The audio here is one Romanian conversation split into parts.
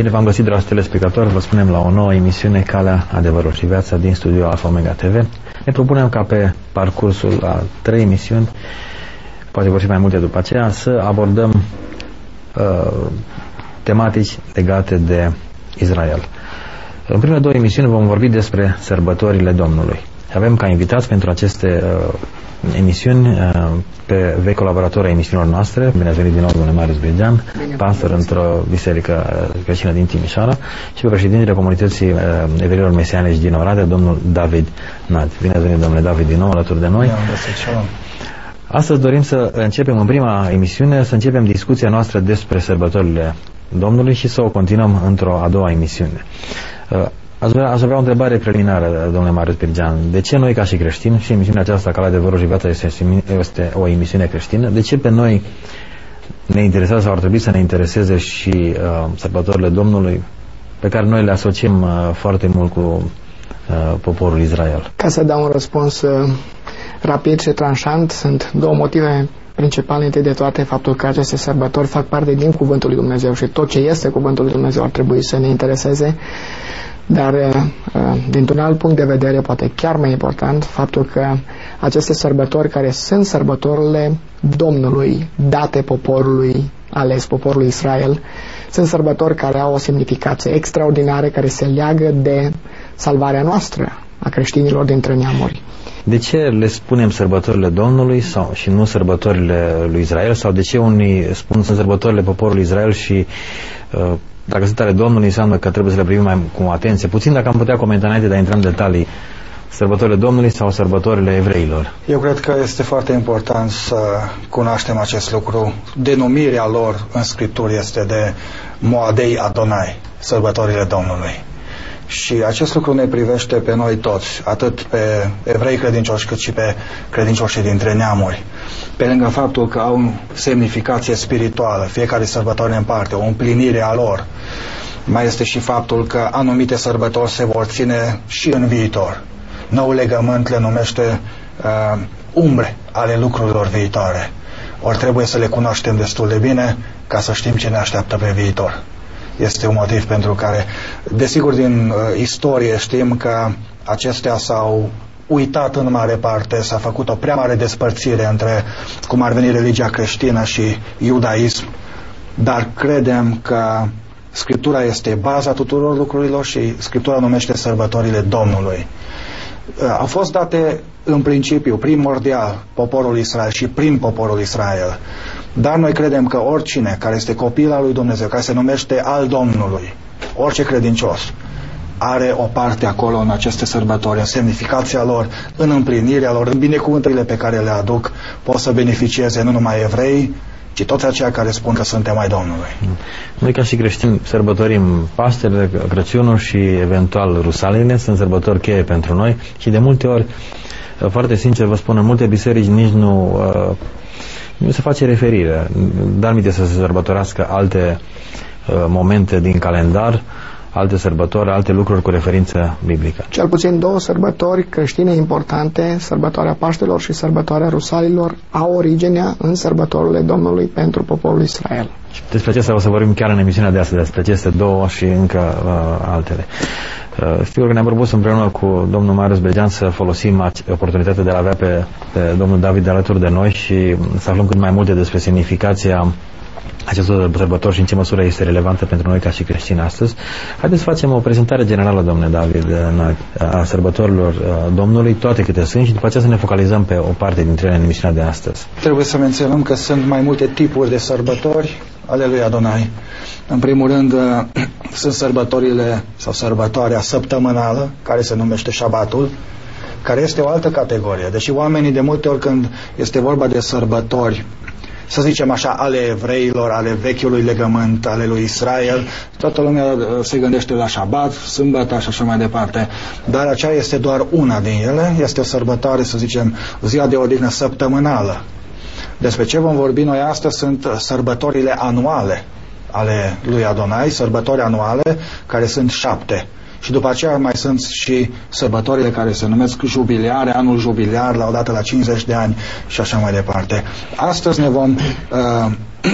Bine v-am găsit, dragi telespectatori. Vă spunem la o nouă emisiune, Calea, Adevărul și Viața, din studio Alfa Omega TV. Ne propunem ca pe parcursul a 3 emisiuni, poate vor fi mai multe după aceea, să abordăm tematici legate de Israel. În primele 2 emisiuni vom vorbi despre sărbătorile Domnului. Avem ca invitați pentru aceste emisiuni pe vechi colaboratori ai emisiunilor noastre. Bine ați venit din nou, domnule Marius Birgean, pastor într-o biserică creștină din Timișoara, și pe președintele comunității evreilor mesianici din Oradea, domnul David Nad. Bine ați venit, domnule David, din nou alături de noi. Astăzi dorim să începem, în prima emisiune, să începem discuția noastră despre sărbătorile Domnului și să o continuăm într-o a doua emisiune. Aș avea o întrebare preliminară, domnule Marius Birgean. De ce noi, ca și creștini, și emisiunea aceasta, Calea, Adevărul și Viața, este o emisiune creștină, de ce pe noi ne interesează sau ar trebui să ne intereseze și sărbătorile Domnului, pe care noi le asociem foarte mult cu poporul Israel? Ca să dau un răspuns rapid și tranșant, sunt 2 motive principale. Întâi de toate, faptul că aceste sărbători fac parte din Cuvântul lui Dumnezeu și tot ce este Cuvântul lui Dumnezeu ar trebui să ne intereseze. Dar, dintr-un alt punct de vedere, poate chiar mai important, faptul că aceste sărbători, care sunt sărbătorile Domnului date poporului ales, poporului Israel, sunt sărbători care au o semnificație extraordinară, care se leagă de salvarea noastră a creștinilor dintre neamuri. De ce le spunem sărbătorile Domnului și nu sărbătorile lui Israel? Sau de ce unii spun sunt sărbătorile poporului Israel și dacă sunt ale Domnului, înseamnă că trebuie să le privim mai cu atenție? Puțin, dacă am putea comenta înainte de a intra în detalii, sărbătorile Domnului sau sărbătorile evreilor? Eu cred că este foarte important să cunoaștem acest lucru. Denumirea lor în Scripturi este de Moadei Adonai, sărbătorile Domnului. Și acest lucru ne privește pe noi toți, atât pe evrei credincioși cât și pe credincioșii dintre neamuri. Pe lângă faptul că au semnificație spirituală, fiecare sărbătoare în parte, o împlinire a lor, mai este și faptul că anumite sărbători se vor ține și în viitor. Noul legământ le numește umbre ale lucrurilor viitoare. Ori trebuie să le cunoaștem destul de bine ca să știm ce ne așteaptă pe viitor. Este un motiv pentru care, desigur, din istorie știm că acestea s-au uitat în mare parte, s-a făcut o prea mare despărțire între cum ar veni religia creștină și iudaism, dar credem că Scriptura este baza tuturor lucrurilor și Scriptura numește sărbătorile Domnului. Au fost date în principiu, primordial, poporul Israel și prin poporul Israel. Dar noi credem că oricine care este copil al lui Dumnezeu, care se numește al Domnului, orice credincios, are o parte acolo în aceste sărbători, în semnificația lor, în împlinirea lor, în binecuvântările pe care le aduc, pot să beneficieze nu numai evrei, ci toți aceia care spun că suntem ai Domnului. Noi, ca și creștini, sărbătorim Paștele, Crăciunul și eventual Rusalile, sunt sărbători cheie pentru noi și de multe ori, foarte sincer vă spun, în multe biserici nici nu se face referire, dar mi-e să se sărbătorească alte momente din calendar, alte sărbători, alte lucruri cu referință biblică. Cel puțin 2 sărbători creștine importante, sărbătoarea Paștelor și sărbătoarea Rusalilor, au originea în sărbătorile Domnului pentru poporul Israel. Și despre acestea o să vorbim chiar în emisiunea de astăzi, despre aceste 2 și încă altele. Știu că ne-am propus împreună cu domnul Marius Birgean să folosim oportunitatea de a avea pe domnul David alături de noi și să aflăm cât mai multe despre semnificația acestor sărbători și în ce măsură este relevantă pentru noi ca și creștini astăzi. Haideți să facem o prezentare generală, domnule David, a sărbătorilor Domnului, toate câte sunt, și după aceea să ne focalizăm pe o parte dintre ele în emisiunea de astăzi. Trebuie să menționăm că sunt mai multe tipuri de sărbători ale lui Adonai. În primul rând, sunt sărbătorile sau sărbătoarea săptămânală, care se numește Șabatul, care este o altă categorie. Deși oamenii de multe ori, când este vorba de sărbători, să zicem așa, ale evreilor, ale vechiului legământ, ale lui Israel, toată lumea se gândește la Șabat, sâmbătă și așa mai departe. Dar aceea este doar una din ele, este o sărbătoare, să zicem, ziua de odihnă săptămânală. Despre ce vom vorbi noi astăzi sunt sărbătorile anuale ale lui Adonai, sărbători anuale, care sunt 7. Și după aceea mai sunt și sărbătorile care se numesc jubiliare, anul jubiliar, la odată la 50 de ani și așa mai departe. Astăzi ne vom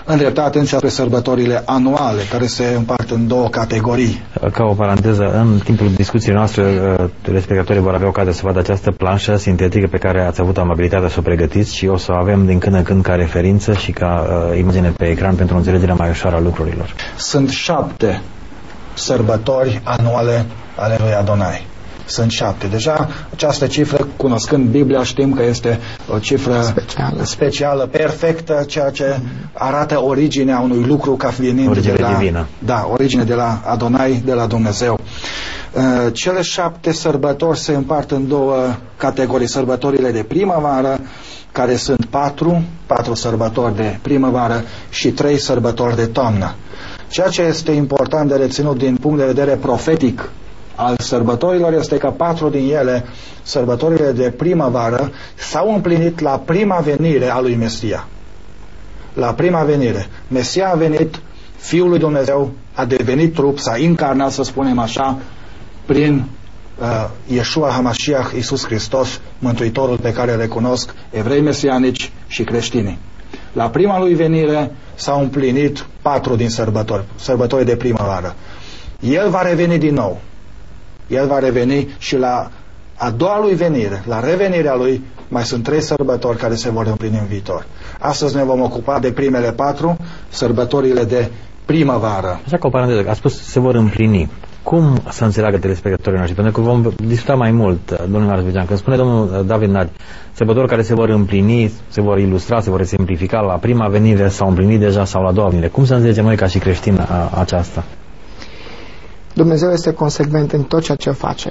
îndrepta atenția spre sărbătorile anuale, care se împart în două categorii. Ca o paranteză, în timpul discuției noastre, telespectatorii vor avea ocazia să vadă această planșă sintetică pe care ați avut amabilitatea să o pregătiți și o să o avem din când în când ca referință și ca imagine pe ecran pentru înțelegerea mai ușoară a lucrurilor. Sunt 7 sărbători anuale ale lui Adonai. Sunt 7. Deja această cifră, cunoscând Biblia, știm că este o cifră specială, perfectă, ceea ce arată originea unui lucru ca venind de la divină. Da, origine de la Adonai, de la Dumnezeu. Cele 7 sărbători se împart în două categorii. Sărbătorile de primăvară, care sunt 4 sărbători de primăvară și 3 sărbători de toamnă. Ceea ce este important de reținut din punct de vedere profetic al sărbătorilor este că 4 din ele, sărbătorile de primăvară, s-au împlinit la prima venire a lui Mesia. La prima venire. Mesia a venit, Fiul lui Dumnezeu a devenit trup, s-a încarnat, să spunem așa, prin Yeshua HaMashiach, Iisus Hristos, Mântuitorul pe care îl recunosc evrei mesianici și creștini. La prima lui venire s-au împlinit 4 din sărbători de primăvară. El va reveni din nou. El va reveni și la a doua lui venire, la revenirea lui, mai sunt 3 sărbători care se vor împlini în viitor. Astăzi ne vom ocupa de primele 4, sărbătorile de primăvară. Așa că o paranteză, a spus se vor împlini. Cum să înțeleagă telespectatorii noștri? Pentru că vom discuta mai mult, domnul Arăsvegean, când spune domnul David Nadi, sărbători care se vor împlini, se vor ilustra, se vor simplifica, la prima venire s-au împlinit deja sau la a doua venire. Cum să înțelegem noi ca și creștini aceasta? Dumnezeu este consecvent în tot ceea ce face.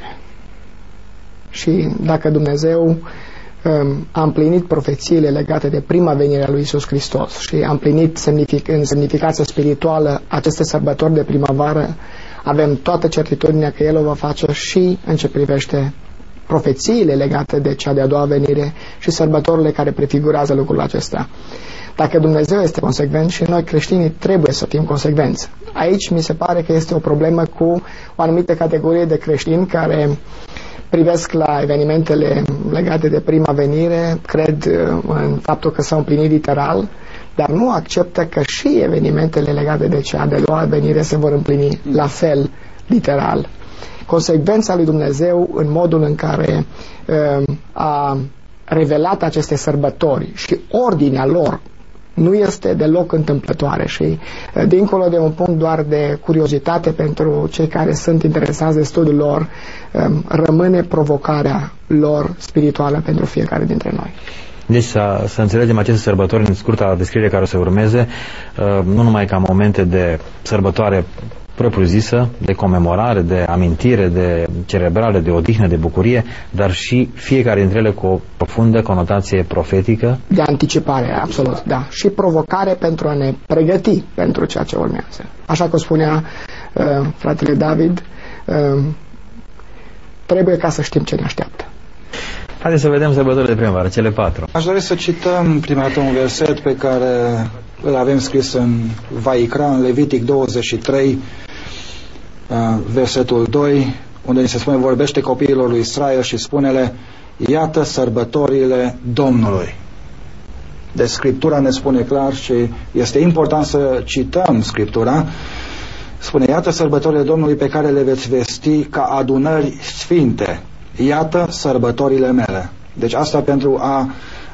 Și dacă Dumnezeu a împlinit profețiile legate de prima venire a lui Iisus Hristos și a împlinit în semnificația spirituală aceste sărbători de primăvară, avem toată certitudinea că El o va face și în ce privește profețiile legate de cea de-a doua venire și sărbătorile care prefigurează lucrul acesta. Dacă Dumnezeu este consecvent, și noi creștinii trebuie să fim consecvenți. Aici mi se pare că este o problemă cu o anumită categorie de creștini care privesc la evenimentele legate de prima venire, cred în faptul că s-au împlinit literal, dar nu acceptă că și evenimentele legate de cea de doua venire se vor împlini la fel, literal. Consecvența lui Dumnezeu în modul în care a revelat aceste sărbători și ordinea lor nu este deloc întâmplătoare și dincolo de un punct doar de curiozitate pentru cei care sunt interesați de studiul lor, rămâne provocarea lor spirituală pentru fiecare dintre noi. Deci să înțelegem aceste sărbători în scurta descriere care o să urmeze, nu numai ca momente de sărbătoare propriu-zisă, de comemorare, de amintire, de celebrare, de odihnă, de bucurie, dar și fiecare dintre ele cu o profundă conotație profetică. De anticipare, absolut, da. Și provocare pentru a ne pregăti pentru ceea ce urmează. Așa cum spunea fratele David, trebuie ca să știm ce ne așteaptă. Haideți să vedem sărbătorile de primăvară, cele 4. Aș dori să cităm prima dată un verset pe care îl avem scris în Vaikra, în Levitic 23, versetul 2, unde ni se spune: vorbește copiilor lui Israel și spune-le: iată sărbătorile Domnului. Deci Scriptura ne spune clar și este important să cităm Scriptura. Spune: iată sărbătorile Domnului pe care le veți vesti ca adunări sfinte. Iată sărbătorile mele. Deci asta pentru a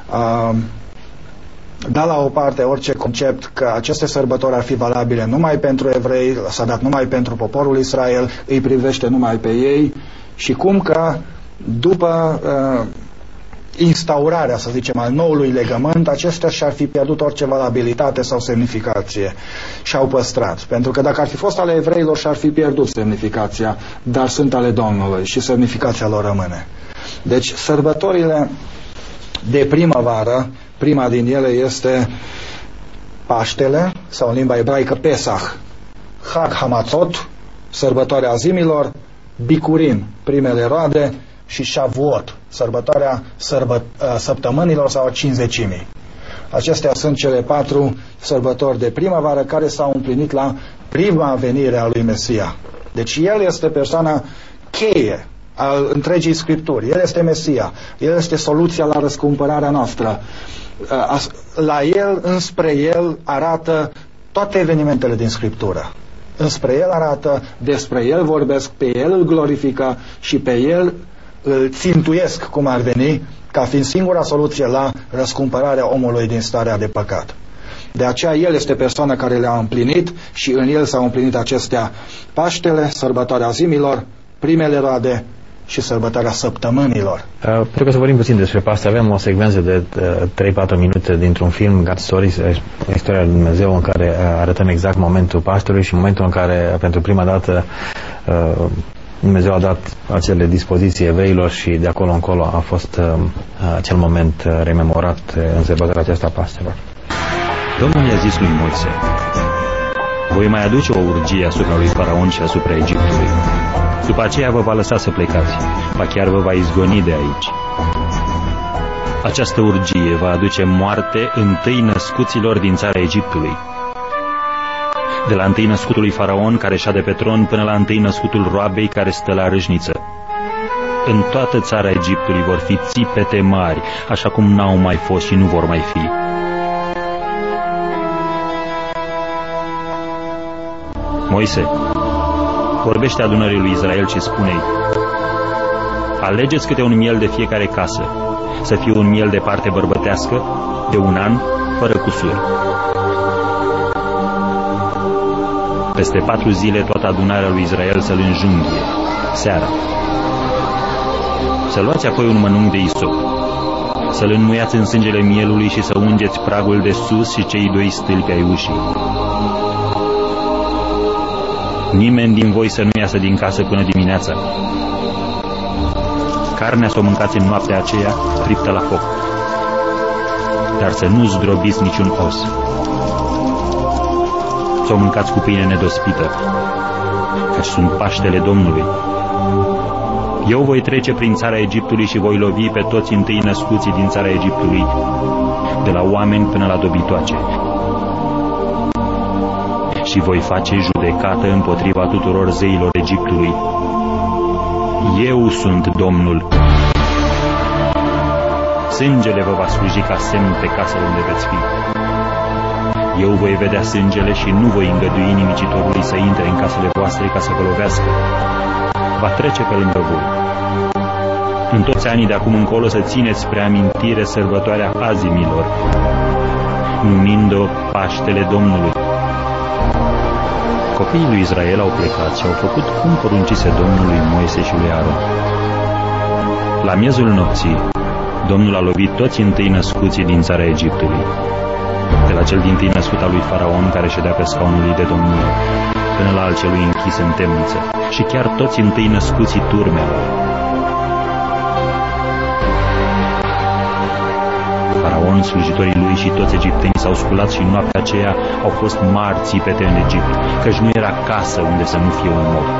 da la o parte orice concept că aceste sărbători ar fi valabile numai pentru evrei, s-a dat numai pentru poporul Israel, îi privește numai pe ei, și cum că după instaurarea, să zicem, al noului legământ, acestea și-ar fi pierdut orice valabilitate sau semnificație și au păstrat. Pentru că dacă ar fi fost ale evreilor, și-ar fi pierdut semnificația, dar sunt ale Domnului și semnificația lor rămâne. Deci sărbătorile de primăvară, prima din ele este Paștele, sau în limba ebraică Pesach, Chag Hamatzot, sărbătoarea zimilor, Bicurim, primele roade, și Shavuot, sărbătoarea săptămânilor sau a cinzecimii. Acestea sunt cele 4 sărbători de primăvară care s-au împlinit la prima venire a lui Mesia. Deci el este persoana cheie al întregii Scripturi. El este Mesia. El este soluția la răscumpărarea noastră. La El, înspre El arată toate evenimentele din Scriptură. Înspre El arată, despre El vorbesc, pe El îl glorifică și pe El îl țintuiesc, cum ar veni, ca fiind singura soluție la răscumpărarea omului din starea de păcat. De aceea El este persoana care le-a împlinit și în El s-au împlinit acestea: Paștele, sărbătoarea zimilor, primele roade și sărbătoarea săptămânilor. Pentru că să vorbim puțin despre Paște, avem o secvență de 3-4 minute dintr-un film, God's Story, istoria lui Dumnezeu, în care arătăm exact momentul Paștelui și momentul în care pentru prima dată Dumnezeu a dat acele dispoziții evreilor și de acolo încolo a fost acel moment rememorat în sărbătoarea aceasta a Paștelor. Domnul i-a zis lui Moise: voi mai aduce o urgie asupra lui Faraon și asupra Egiptului. După aceea vă va lăsa să plecați, ba chiar vă va izgoni de aici. Această urgie va aduce moarte întâi născuților din țara Egiptului. De la întâi născutul lui Faraon care șade pe tron până la întâi născutul roabei care stă la râșniță. În toată țara Egiptului vor fi țipete mari, așa cum n-au mai fost și nu vor mai fi. Moise, vorbește adunării lui Israel și spune-i: alegeți câte un miel de fiecare casă, să fie un miel de parte bărbătească, de 1 an, fără cusur. Peste 4 zile toată adunarea lui Israel să-l înjunghie, seara. Să luați apoi un mănunchi de isop, să-l înmuiați în sângele mielului și să ungeți pragul de sus și cei 2 stâlpi ai ușii. Nimeni din voi să nu iasă din casă până dimineața. Carnea să o mâncați în noaptea aceea, friptă la foc, dar să nu zdrobiți niciun os. Să o mâncați cu pâine nedospită, căci sunt Paștele Domnului. Eu voi trece prin țara Egiptului și voi lovi pe toți întâi născuții din țara Egiptului, de la oameni până la dobitoace. Și voi face judecată împotriva tuturor zeilor Egiptului. Eu sunt Domnul. Sângele vă va sluji ca semn pe casele unde veți fi. Eu voi vedea sângele și nu voi îngădui nimicitorului să intre în casele voastre ca să vă lovească. Va trece pe lângă voi. În toți anii de acum încolo să țineți spre amintire sărbătoarea azimilor, numind-o Paștele Domnului. Copiii lui Israel au plecat și au făcut cum poruncise Domnul lui Moise și lui Aron. La miezul nopții, Domnul a lovit toți întâi născuții din țara Egiptului, de la cel dintâi născut al lui Faraon care ședea pe scaunul lui de domnie, până la al celui închis în temniță, și chiar toți întâi născuții turmelor. Faraon, slujitorii lui și toți egiptenii s-au sculat și în noaptea aceea au fost mari țipete în Egipt, căci nu era casă unde să nu fie un mort.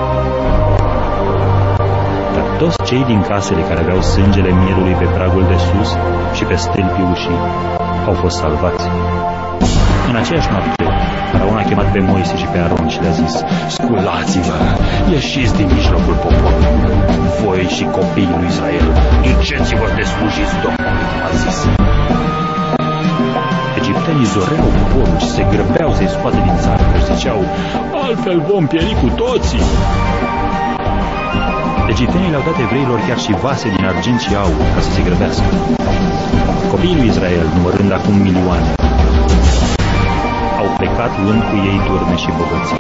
Dar toți cei din casele care aveau sângele mielului pe pragul de sus și pe stâlpii ușii au fost salvați. În aceeași noapte, Faraon a chemat pe Moise și pe Aron și le-a zis: sculați-vă, ieșiți din mijlocul poporului, voi și copiii lui Israel, duceți-vă de slujiți Domnului, cum a zis. Egiptenii zoreau poporul și se grăbeau să-i scoate din țară, că ziceau: altfel vom pieri cu toții. Egiptenii le-au dat evreilor chiar și vase din argint și aur ca să se grăbească. Copiii lui Israel, numărând acum milioane, au plecat luând cu ei turme și bogății.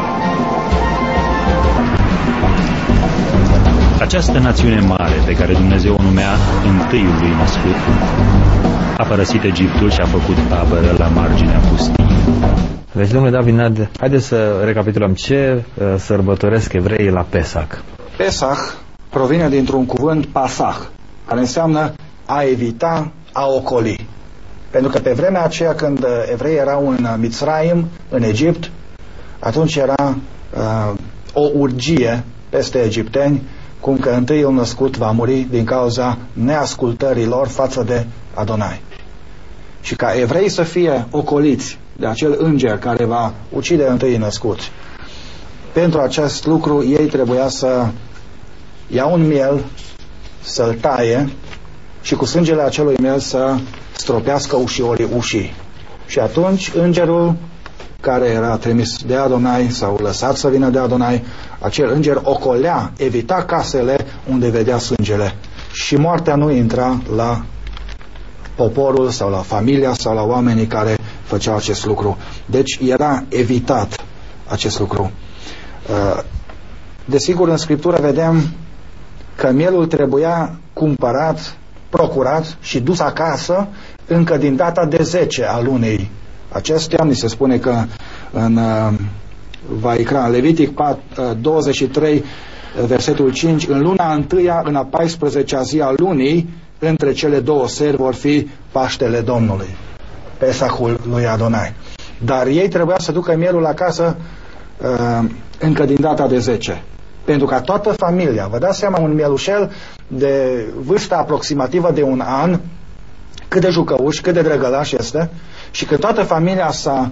Această națiune mare, pe care Dumnezeu o numea întâiul lui născut, a părăsit Egiptul și a făcut tabără la marginea pustiei. Deci, domnule David Nad, haideți să recapitulăm ce sărbătoresc evreii la Pesach. Pesach provine dintr-un cuvânt pasach, care înseamnă a evita, a ocoli. Pentru că pe vremea aceea când evreii erau în Mitzraim, în Egipt, atunci era o urgie peste egipteni, cum că întâiul născut va muri din cauza neascultării lor față de Adonai. Și ca evrei să fie ocoliți de acel înger care va ucide întâi născuți, pentru acest lucru ei trebuia să ia un miel, să-l taie și cu sângele acelui miel să stropească ușiorii ușii. Și atunci îngerul care era trimis de Adonai sau lăsat să vină de Adonai, acel înger ocolea, evita casele unde vedea sângele și moartea nu intra la poporul sau la familia sau la oamenii care făceau acest lucru. Deci era evitat acest lucru. Desigur, în Scriptură vedem că mielul trebuia cumpărat, procurat și dus acasă încă din data de 10 a lunei acestea. Ni se spune că în Vaikra, Levitic 23, versetul 5, în luna întâia, în a 14-a zi a lunii, între cele două seri vor fi Paștele Domnului, Pesahul lui Adonai. Dar ei trebuia să ducă mielul acasă încă din data de 10. Pentru ca toată familia, vă dați seama, un mielușel de vârstă aproximativă de 1 an, cât de jucăuș, cât de drăgălaș este, și că toată familia s-a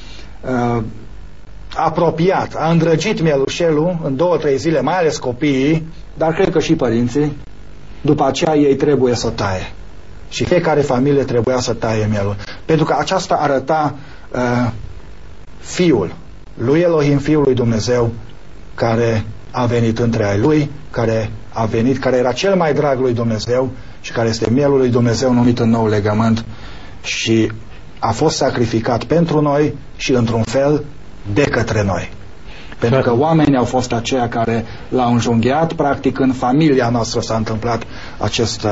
apropiat, a îndrăgit mielușelul în 2-3 zile, mai ales copiii, dar cred că și părinții, după aceea ei trebuie să taie. Și fiecare familie trebuia să taie mielul. Pentru că aceasta arăta Fiul lui Elohim, Fiul lui Dumnezeu, care a venit între ai lui, care era cel mai drag lui Dumnezeu și care este mielul lui Dumnezeu numit în nou legământ și a fost sacrificat pentru noi și într-un fel de către noi. Pentru că oamenii au fost aceia care l-au înjunghiat, practic în familia noastră s-a întâmplat acest...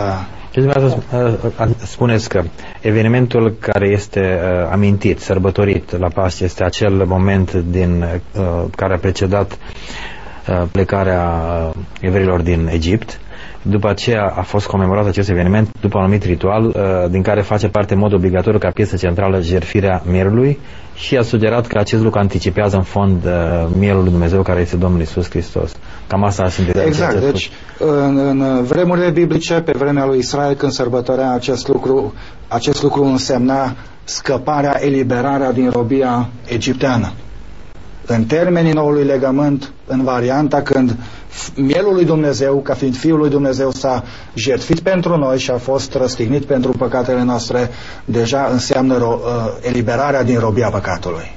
Spuneți că evenimentul care este amintit, sărbătorit la Paște, este acel moment care a precedat plecarea evreilor din Egipt. După aceea a fost comemorat acest eveniment după un anumit ritual din care face parte în mod obligatoriu ca piesă centrală jertfirea mielului și a sugerat că acest lucru anticipează în fond mielul lui Dumnezeu care este Domnul Iisus Hristos. Cam asta a sintetizat. Exact, deci în vremurile biblice, pe vremea lui Israel, când sărbătorea acest lucru însemna scăparea, eliberarea din robia egipteană. În termenii noului legământ, în varianta când mielul lui Dumnezeu, ca fiind Fiul lui Dumnezeu, s-a jertfit pentru noi și a fost răstignit pentru păcatele noastre, deja înseamnă eliberarea din robia păcatului.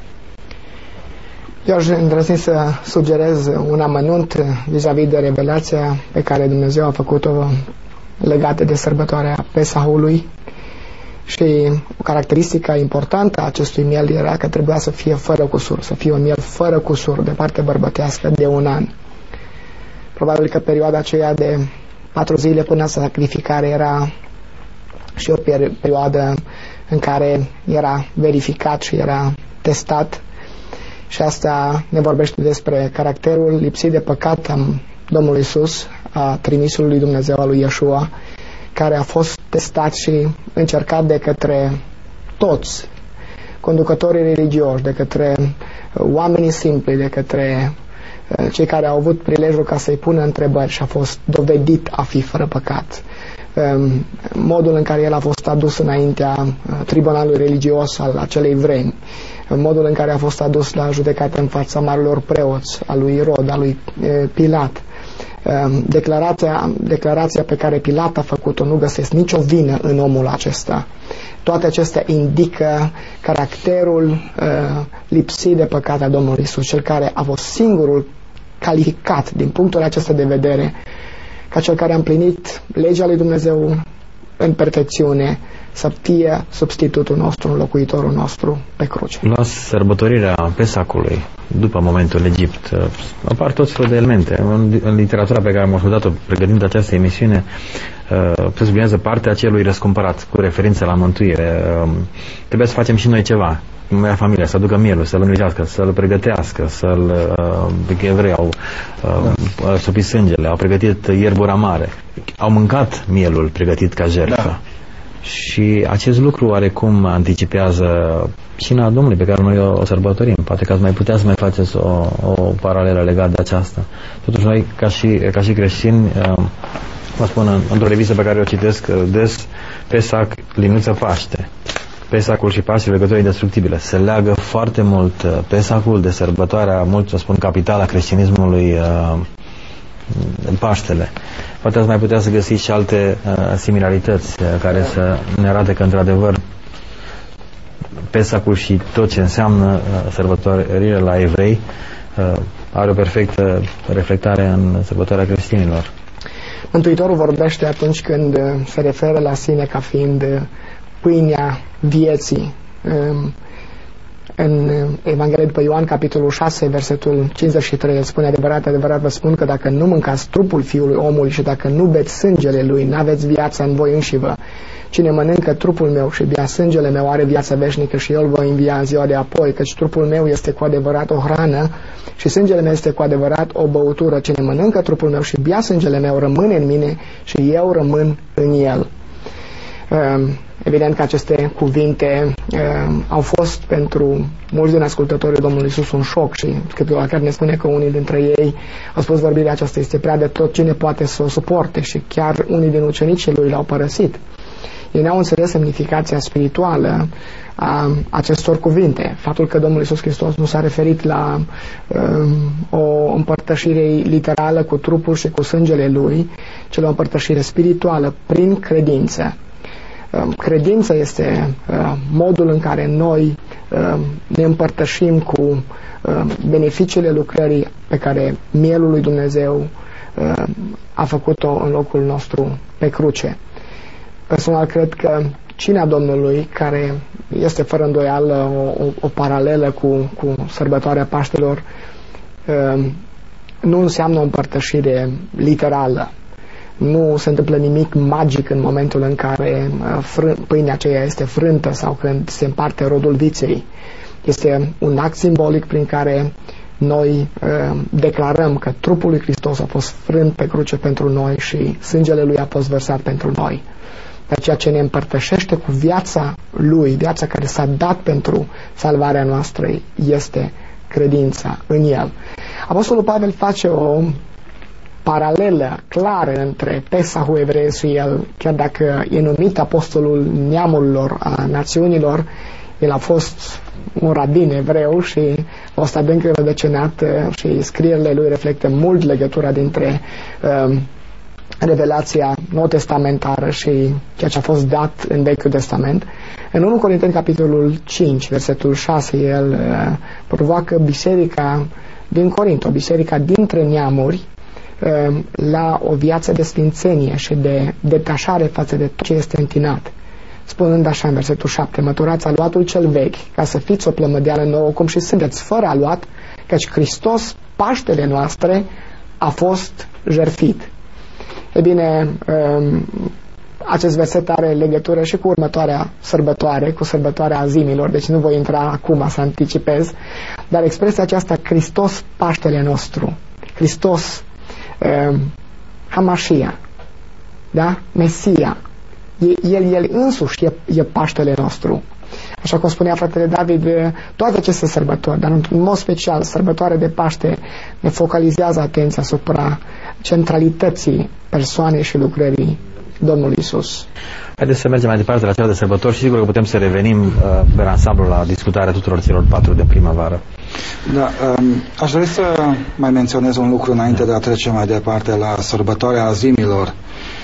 Eu aș îndrăzni să sugerez un amănunt vis-a-vis de revelația pe care Dumnezeu a făcut-o legată de sărbătoarea Pesahului. Și o caracteristică importantă a acestui miel era că trebuia să fie fără cusur, să fie un miel fără cusur de parte bărbătească de 1 an. Probabil că perioada aceea de 4 zile până la sacrificare era și o perioadă în care era verificat și era testat, și asta ne vorbește despre caracterul lipsit de păcat a Domnului Iisus, a trimisului lui Dumnezeu, al lui Iesua, care a fost testat și încercat de către toți conducătorii religioși, de către oamenii simpli, de către cei care au avut prilejul ca să-i pună întrebări, și a fost dovedit a fi fără păcat. Modul în care el a fost adus înaintea tribunalului religios al acelei vremi, modul în care a fost adus la judecată în fața marilor preoți, a lui Irod, a lui Pilat, declarația pe care Pilat a făcut-o, nu găsesc nicio vină în omul acesta. Toate acestea indică caracterul lipsit de păcat al Domnului Iisus, cel care a fost singurul calificat din punctul acesta de vedere ca cel care a împlinit legea lui Dumnezeu în perfecțiune, să fie substitutul nostru, înlocuitorul nostru pe cruce. La sărbătorirea Pesacului, după momentul Egipt, apar tot felul de elemente. În literatura pe care am ascultat-o pregătind această emisiune, se sublinează partea acelui răscumpărat, cu referință la mântuire. Trebuie să facem și noi ceva. Mea familia, să aducă mielul, să-l învijească, să-l pregătească, evrei au sopit sângele, au pregătit ierbura mare, au mâncat mielul pregătit ca jertfă. Da. Și acest lucru oarecum anticipează cina Domnului pe care noi o sărbătorim. Poate că ați mai putea să mai faceți o paralelă legată de aceasta. Totuși noi, ca și creștini, vă spun, într-o revistă pe care o citesc des, Pesach, liniuță Paște. Pesacul și Paștele, legătură indestructibilă. Se leagă foarte mult Pesacul de sărbătoarea, mulți o spun, capitala creștinismului Paștele. Poate ați mai putea să găsiți și alte similarități care să ne arate că într-adevăr Pesacul și tot ce înseamnă sărbătorile la evrei are o perfectă reflectare în sărbătoarea creștinilor. Mântuitorul vorbește atunci când se referă la sine ca fiind pâinea vieții. În Evanghelia după Ioan, capitolul 6, versetul 53, el spune: adevărat, adevărat vă spun că dacă nu mâncați trupul Fiului Omului și dacă nu beți sângele Lui, n-aveți viața în voi înșivă. Cine mănâncă trupul meu și bea sângele meu are viața veșnică și eu îl voi învia în ziua de apoi, căci trupul meu este cu adevărat o hrană și sângele meu este cu adevărat o băutură. Cine mănâncă trupul meu și bea sângele meu rămâne în mine și eu rămân în el. Evident că aceste cuvinte au fost pentru mulți din ascultătorii Domnului Iisus un șoc și Scriptura chiar ne spune că unii dintre ei au spus: vorbirea aceasta este prea de tot, cine poate să o suporte? Și chiar unii din ucenicii lui l-au părăsit. Ei n-au înțeles semnificația spirituală a acestor cuvinte. Faptul că Domnul Iisus Hristos nu s-a referit la o împărtășire literală cu trupul și cu sângele Lui, ci la o împărtășire spirituală prin credință. Credința este modul în care noi ne împărtășim cu beneficiile lucrării pe care mielul lui Dumnezeu a făcut-o în locul nostru pe cruce. Personal cred că cina Domnului, care este fără îndoială o paralelă cu sărbătoarea Paștelor, nu înseamnă o împărtășire literală. Nu se întâmplă nimic magic în momentul în care pâinea aceea este frântă sau când se împarte rodul viței. Este un act simbolic prin care noi declarăm că trupul lui Hristos a fost frânt pe cruce pentru noi și sângele Lui a fost vărsat pentru noi. Dar ceea ce ne împărtășește cu viața Lui, viața care s-a dat pentru salvarea noastră, este credința în El. Apostolul Pavel face o paralelă clară între Pesahul evreiesc și el, chiar dacă e numit apostolul neamurilor, a națiunilor, el a fost un rabin evreu și a fost adânc rădăcinat și scrierile lui reflectă mult legătura dintre revelația nou-testamentară și ceea ce a fost dat în Vechiul Testament. În 1 Corinteni, capitolul 5, versetul 6, el provoacă biserica din Corint, o biserică dintre neamuri, la o viață de sfințenie și de detașare față de tot ce este întinat, spunând așa în versetul 7: măturați aluatul cel vechi, ca să fiți o plămădeală nouă, cum și sunteți fără aluat, căci Hristos, Paștele noastre, a fost jertfit. E bine, acest verset are legătură și cu următoarea sărbătoare, cu sărbătoarea azimilor, deci nu voi intra acum să anticipez, dar expresia aceasta, Hristos, Paștele nostru, Hristos, Hamashia, da? Mesia, el însuși e Paștele nostru. Așa cum spunea fratele David, toate aceste sărbători, dar într-un mod special sărbătoarea de Paște, ne focalizează atenția asupra centralității persoanei și lucrării Domnului Iisus. Haideți să mergem mai departe la celelalte sărbători și sigur că putem să revenim pe ansamblu la discutarea tuturor celor 4 de primăvară. Da, aș dori să mai menționez un lucru înainte de a trece mai departe la sărbătoarea azimilor.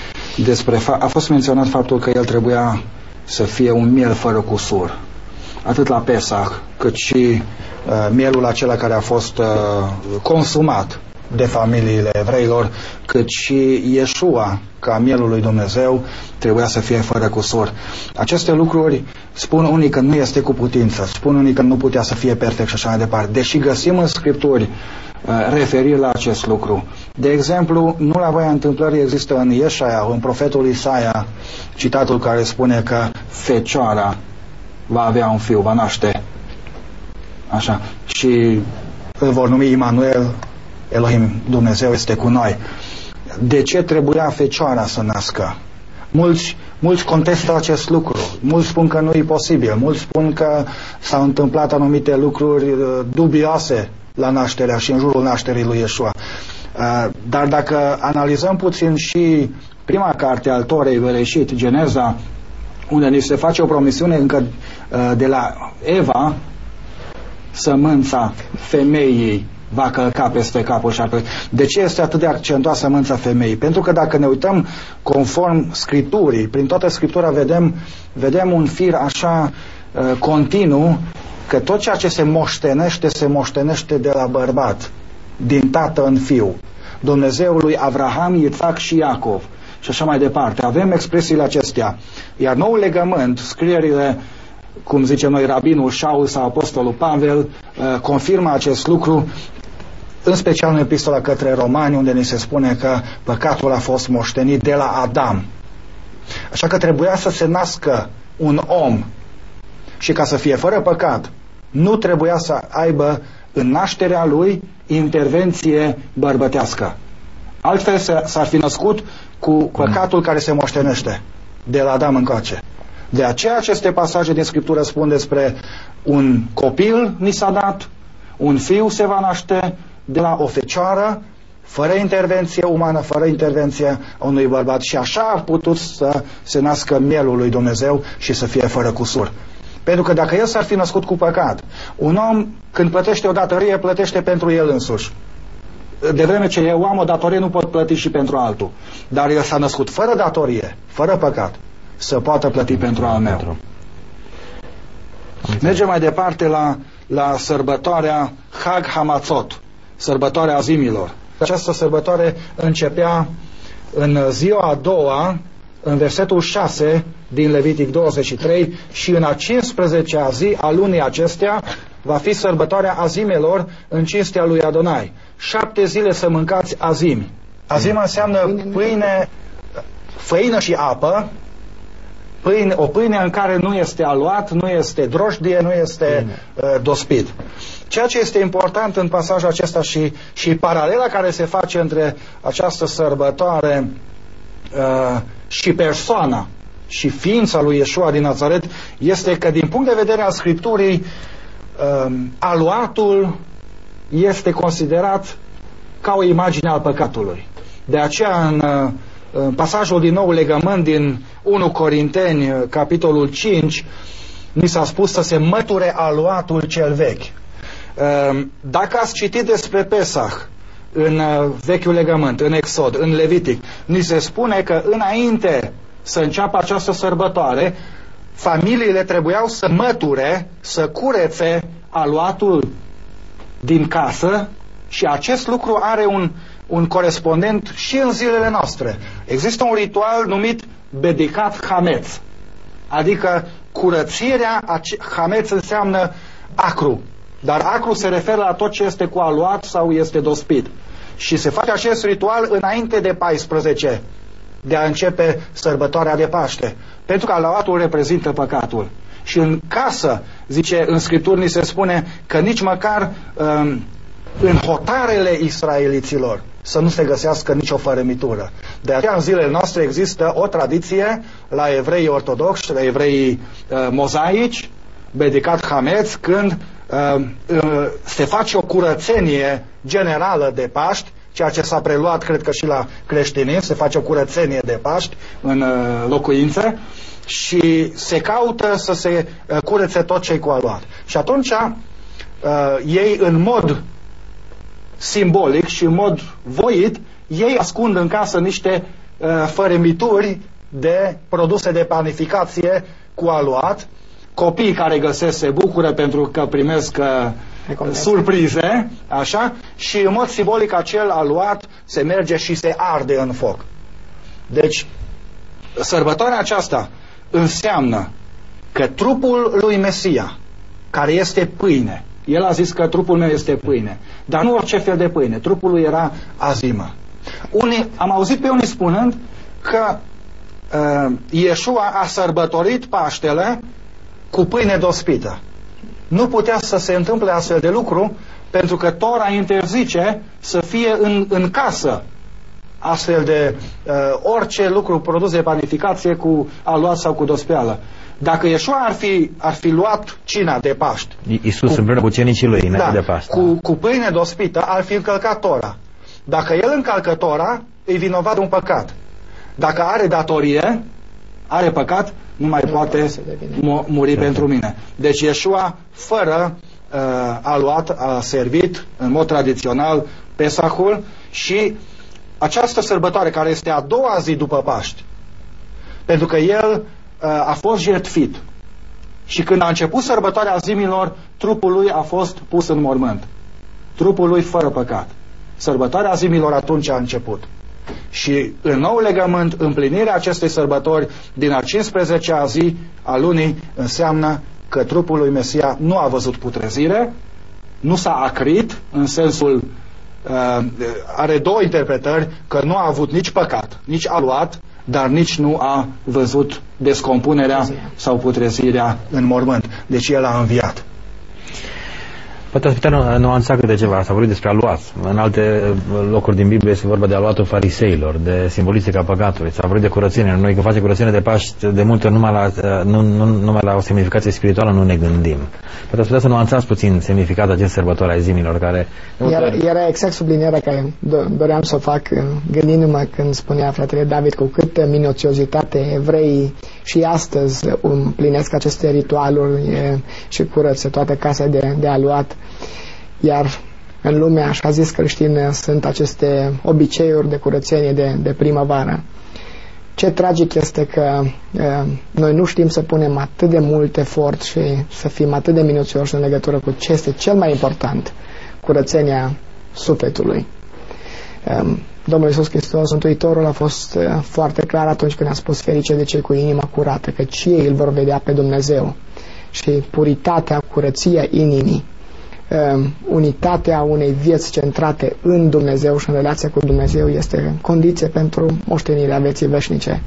A fost menționat faptul că el trebuia să fie un miel fără cusur, atât la Pesach, cât și mielul acela care a fost consumat de familiile evreilor, cât și Iesua, ca mielul lui Dumnezeu, trebuia să fie fără cusur. Aceste lucruri spun unii că nu este cu putință, spun unii că nu putea să fie perfect și așa mai departe, deși găsim în Scripturi referiri la acest lucru. De exemplu, nu la voia întâmplării există în Ieșaia, în profetul Isaia, citatul care spune că fecioara va avea un fiu, va naște. Așa. Și îl vor numi Imanuel, Elohim, Dumnezeu este cu noi. De ce trebuia fecioara să nască? Mulți contestă acest lucru. Mulți spun că nu e posibil. Mulți spun că s-au întâmplat anumite lucruri dubioase la nașterea și în jurul nașterii lui Iesua. Dar dacă analizăm puțin și prima carte al Torei, Bereșit, Geneza, unde ni se face o promisiune încă de la Eva, sămânța femeii va călca peste capul șarpelui. De ce este atât de accentuat sămânța femeii? Pentru că dacă ne uităm conform Scripturii, prin toată Scriptura vedem un fir așa continuu, că tot ceea ce se moștenește de la bărbat, din tată în fiu. Dumnezeul lui Avraham, Isaac și Iacov și așa mai departe. Avem expresiile acestea. Iar noul legământ, scrierile, cum zicem noi, rabinul Shaul sau apostolul Pavel, confirmă acest lucru, în special în epistola către Romani, unde ni se spune că păcatul a fost moștenit de la Adam. Așa că trebuia să se nască un om și ca să fie fără păcat, nu trebuia să aibă în nașterea lui intervenție bărbătească. Altfel s-ar fi născut cu păcatul care se moștenește de la Adam încoace. De aceea aceste pasaje din Scriptură spun despre un copil ni s-a dat, un fiu se va naște de la o fecioară, fără intervenție umană, fără intervenție a unui bărbat, și așa a putut să se nască mielul lui Dumnezeu și să fie fără cusur. Pentru că dacă el s-ar fi născut cu păcat, un om când plătește o datorie, plătește pentru el însuși. De vreme ce eu am o datorie, nu pot plăti și pentru altul. Dar el s-a născut fără datorie, fără păcat, să poată plăti pentru al meu. Mergem mai departe la sărbătoarea Hag Hamatzot, sărbătoarea azimilor. Această sărbătoare începea în ziua a doua, în versetul 6 din Levitic 23, și în a 15-a zi a lunii acestea va fi sărbătoarea azimelor în cinstea lui Adonai. 7 zile să mâncați azimi. Azima înseamnă pâine, făină și apă, o pâine în care nu este aluat, nu este drojdie, nu este dospit. Ceea ce este important în pasajul acesta și paralela care se face între această sărbătoare și persoana și ființa lui Iesua din Nazaret este că din punct de vedere al Scripturii aluatul este considerat ca o imagine al păcatului. De aceea în pasajul din nou legământ din 1 Corinteni, capitolul 5, ni s-a spus să se măture aluatul cel vechi. Dacă ați citit despre Pesach în Vechiul Legământ, în Exod, în Levitic, ni se spune că înainte să înceapă această sărbătoare, familiile trebuiau să măture, să curețe aluatul din casă, și acest lucru are un corespondent și în zilele noastre. Există un ritual numit Bedicat Hametz, adică curățirea. Hametz înseamnă acru, dar acru se referă la tot ce este cu aluat sau este dospit. Și se face acest ritual înainte de 14 de a începe sărbătoarea de Paște, pentru că aluatul reprezintă păcatul. Și în casă, zice, în Scripturi ni se spune că nici măcar în hotarele israeliților să nu se găsească nicio fărâmitură. De aceea în zilele noastre există o tradiție la evreii ortodoxi, la evreii mozaici, Bedicat Hametz, când se face o curățenie generală de Paști, ceea ce s-a preluat, cred că și la creștinism, se face o curățenie de Paști în locuințe și se caută să se curețe tot ce-i cu aluat. Și atunci ei, în mod simbolic și în mod voit, ei ascund în casă niște fărâmituri de produse de panificație cu aluat. Copiii care găsesc se bucură pentru că primesc surprize, așa, și în mod simbolic acel aluat se merge și se arde în foc. Deci sărbătoarea aceasta înseamnă că trupul lui Mesia, care este pâine, el a zis că trupul meu este pâine, dar nu orice fel de pâine, trupul lui era azimă. Am auzit pe unii spunând că Iesua a sărbătorit Paștele cu pâine dospită. Nu putea să se întâmple astfel de lucru, pentru că Tora interzice să fie în casă astfel de orice lucru produs de panificație cu aluat sau cu dospeală. Dacă Iesua ar fi luat cina de Paști, Iisus împreună cu ucenicii lui înainte de Paști, cu pâine dospită, ar fi încălcat Tora. Dacă el încalcă Tora, e vinovat de un păcat. Dacă are datorie, are păcat, nu mai poate muri pentru mine. Deci Iesua, fără a servit în mod tradițional Pesahul și această sărbătoare care este a doua zi după Paști, pentru că el a fost jertfit și când a început sărbătoarea zimilor, trupul lui a fost pus în mormânt, trupul lui fără păcat. Sărbătoarea zimilor atunci a început și în nou legământ împlinirea acestei sărbători din a 15-a zi a lunii înseamnă că trupul lui Mesia nu a văzut putrezire, nu s-a acrit în sensul are două interpretări, că nu a avut nici păcat, nici aluat, dar nici nu a văzut descompunerea sau putrezirea în mormânt. Deci el a înviat. Poate ați putea nuanța câte ceva. S-a vorbit despre aluat. În alte locuri din Biblie este vorba de aluatul fariseilor, de simbolistica păcatului. S-a vorbit de curățenie. Noi când facem curățenie de Paști, de multe ori numai la o semnificație spirituală nu ne gândim. Poate ați putea să nuanțați puțin semnificatul acestei sărbători ai zimilor, care... Era exact sublinierea care doream să o fac, gândindu-mă când spunea fratele David cu câtă minuțiozitate evreii și astăzi împlinesc aceste ritualuri și curăță toată casa de aluat. Iar în lume, așa zis creștină, sunt aceste obiceiuri de curățenie de primăvară. Ce tragic este că noi nu știm să punem atât de mult efort și să fim atât de minuțioși în legătură cu ce este cel mai important, curățenia sufletului. Domnul Iisus Hristos, Mântuitorul, a fost foarte clar atunci când a spus: ferice de cei cu inima curată, căci ei îl vor vedea pe Dumnezeu. Și puritatea, curăția inimii, unitatea unei vieți centrate în Dumnezeu și în relația cu Dumnezeu este condiție pentru moștenirea vieții veșnice.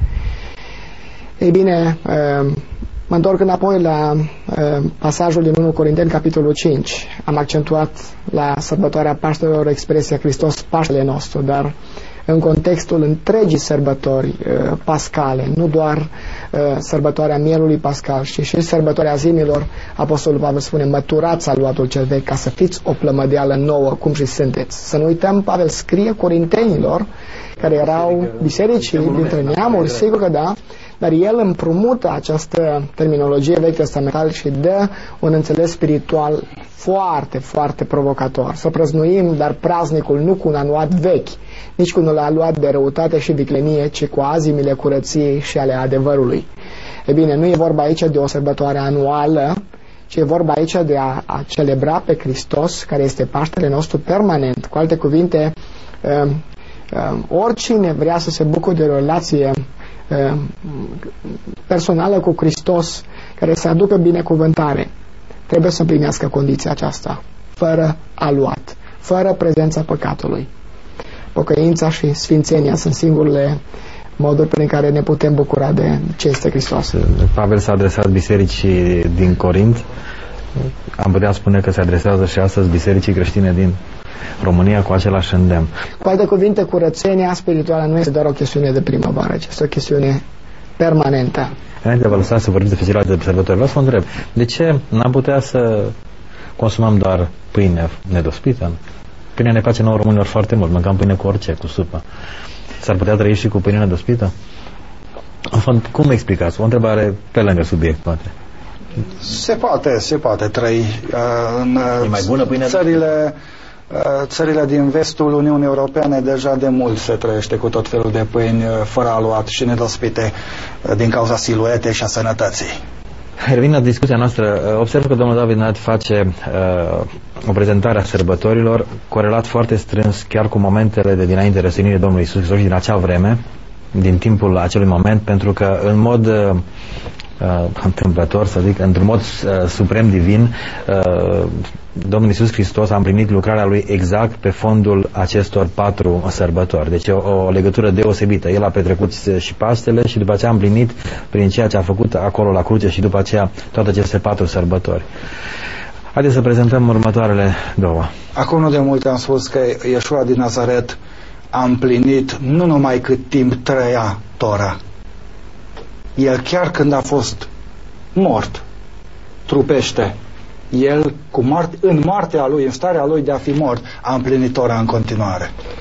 Ei bine, mă întorc înapoi la pasajul din 1 Corinteni, capitolul 5. Am accentuat la sărbătoarea Paștelor expresia Hristos Paștele nostru, dar în contextul întregii sărbători pascale, nu doar sărbătoarea mielului pascal, ci și sărbătoarea zimilor, Apostolul Pavel spune: măturați aluatul cel vechi ca să fiți o plămădeală nouă, cum și sunteți. Să nu uităm, Pavel scrie corintenilor, care erau bisericii dintre neamuri, sigur că da, dar el împrumută această terminologie vechi testamental și dă un înțeles spiritual foarte, foarte provocator. Să prăznuim, dar praznicul nu cu un anuat vechi, nici cu un aluat de răutate și viclenie, ci cu azimile curăției și ale adevărului. E bine, nu e vorba aici de o sărbătoare anuală, ci e vorba aici de a celebra pe Hristos, care este Paștele nostru permanent. Cu alte cuvinte, oricine vrea să se bucure de o relație personală cu Hristos, care să aducă binecuvântare, trebuie să împlinească condiția aceasta, fără aluat, fără prezența păcatului. Pocăința și sfințenia sunt singurele moduri prin care ne putem bucura de ce este Hristos. Pavel s-a adresat bisericii din Corint. Am putea spune că se adresează și astăzi bisericii creștine din România cu același îndemn. Cu alte cuvinte, curățenia spirituală nu este doar o chestiune de primăvară, ci este o chestiune permanentă. Înainte de vă lăsa să vorbiți de celelalte sărbători, vreau să vă întreb, de ce n-am putea să consumăm doar pâine nedospită? Pâinea ne place nouă românilor foarte mult, mâncam pâine cu orice, cu supă. S-ar putea trăi și cu pâine nedospită? În fond, cum explicați? O întrebare pe lângă subiect, poate. Se poate trăi în mai bună pâine țările din vestul Uniunii Europene. Deja de mult se trăiește cu tot felul de pâini fără aluat și nedospite din cauza siluetei și a sănătății. Revin la discuția noastră. Observ că domnul David Nat face o prezentare a sărbătorilor corelat foarte strâns chiar cu momentele de dinainte răstignirii Domnului Iisus Hristos și din acea vreme, din timpul acelui moment, pentru că în mod întâmplător, să zic, într-un mod suprem divin, Domnul Iisus Hristos a împlinit lucrarea Lui exact pe fondul acestor 4 sărbători. Deci o legătură deosebită. El a petrecut și Paștele și după aceea a împlinit prin ceea ce a făcut acolo la cruce și după aceea toate aceste 4 sărbători. Haideți să prezentăm următoarele două. Acum nu de mult am spus că Iesua din Nazaret a împlinit nu numai cât timp trăia Tora. El chiar când a fost mort, trupește, el în moartea lui, în starea lui de a fi mort, a împlinit Tora în continuare.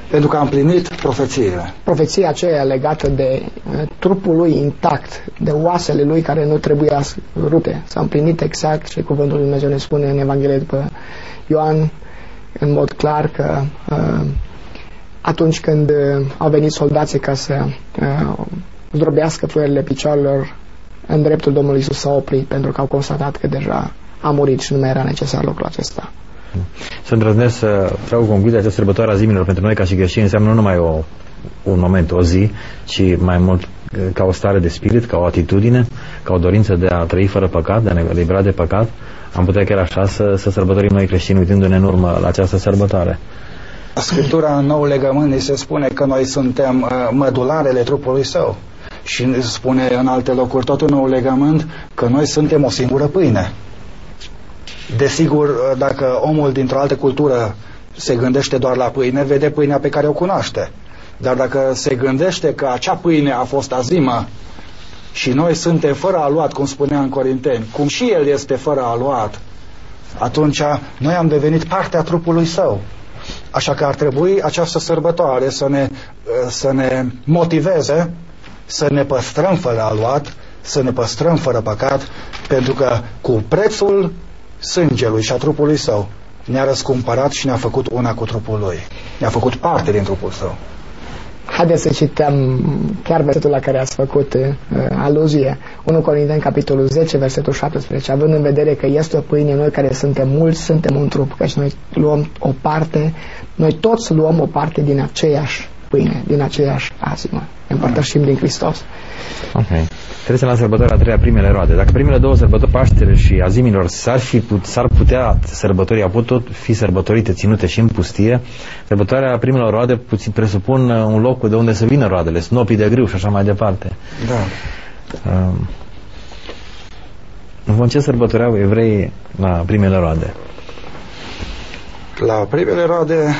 Pentru că a împlinit profețiile. Profeția aceea legată de trupul lui intact, de oasele lui care nu trebuia rupte, s-a împlinit exact și cuvântul lui Dumnezeu ne spune în Evanghelie după Ioan în mod clar că atunci când au venit soldații ca să zdrobească fluierele picioarelor, în dreptul Domnului Iisus s-a oprit pentru că au constatat că deja a murit și nu mai era necesar lucrul acesta. Să îndrăznesc să trag o concluzie. Această sărbătoare a zimilor pentru noi ca și creștini înseamnă nu numai un moment, o zi, ci mai mult ca o stare de spirit, ca o atitudine, ca o dorință de a trăi fără păcat, de a ne libera de păcat. Am putea chiar așa să sărbătorim noi creștini uitându-ne în urmă la această sărbătoare. Scriptura în Nou Legământ ni se spune că noi suntem mădularele trupului său. Și spune în alte locuri, tot în Nou Legământ, că noi suntem o singură pâine. Desigur, dacă omul dintr-o altă cultură se gândește doar la pâine, vede pâinea pe care o cunoaște. Dar dacă se gândește că acea pâine a fost azimă și noi suntem fără aluat, cum spunea în Corinteni, cum și el este fără aluat, atunci noi am devenit partea trupului său. Așa că ar trebui această sărbătoare să ne motiveze să ne păstrăm fără aluat, să ne păstrăm fără păcat, pentru că cu prețul sângelui și a trupului său ne-a răscumpărat și ne-a făcut una cu trupul lui. Ne-a făcut parte din trupul său. Haideți să cităm chiar versetul la care ați făcut aluzie. 1 Corinteni, capitolul 10, versetul 17. Având în vedere că este o pâine, noi care suntem mulți, suntem un trup. Căci noi luăm o parte, noi toți luăm o parte din aceeași pâine, din aceeași azimă. Împărtășim din Hristos. Ok. Trecem la sărbătoarea a treia, primele roade. Dacă primele două sărbători, Paștele și Azimilor, s-ar putea sărbători, au putut fi sărbătorite, ținute și în pustie, sărbătoarea primelor roade puțin presupun un loc de unde să vină roadele, snopii de grâu și așa mai departe. Da. Ce sărbătoreau evreii la primele roade? La primele roade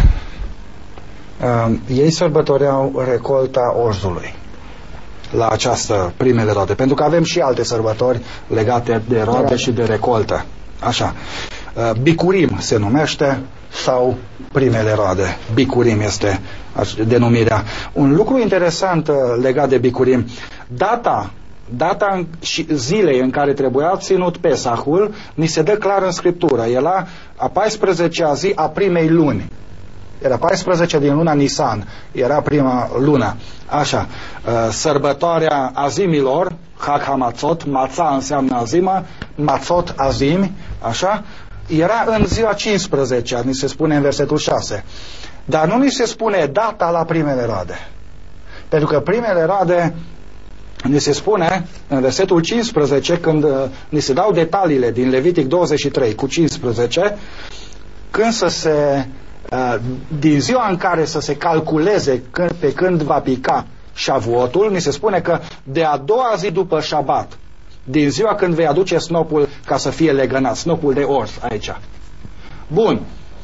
ei sărbătoreau recolta orzului la această primele roade, pentru că avem și alte sărbători legate de roade și de recoltă. Așa. Bicurim se numește, sau primele roade. Bicurim este denumirea. Un lucru interesant legat de bicurim, data și zilei în care trebuia ținut Pesahul, ni se dă clar în Scriptură. Era a 14-a zi a primei luni. Era 14 din luna Nisan, era prima lună. Așa, sărbătoarea azimilor, Hag HaMatzot, mața înseamnă azimă, matzot azimi, așa, era în ziua 15, ni se spune în versetul 6. Dar nu ni se spune data la primele roade. Pentru că primele roade, ni se spune în versetul 15, când ni se dau detaliile din Levitic 23 cu 15, când să se din ziua în care să se calculeze pe când va pica șavuotul, ni se spune că de a doua zi după șabat, din ziua când vei aduce snopul ca să fie legănat, snopul de orz aici. Bun.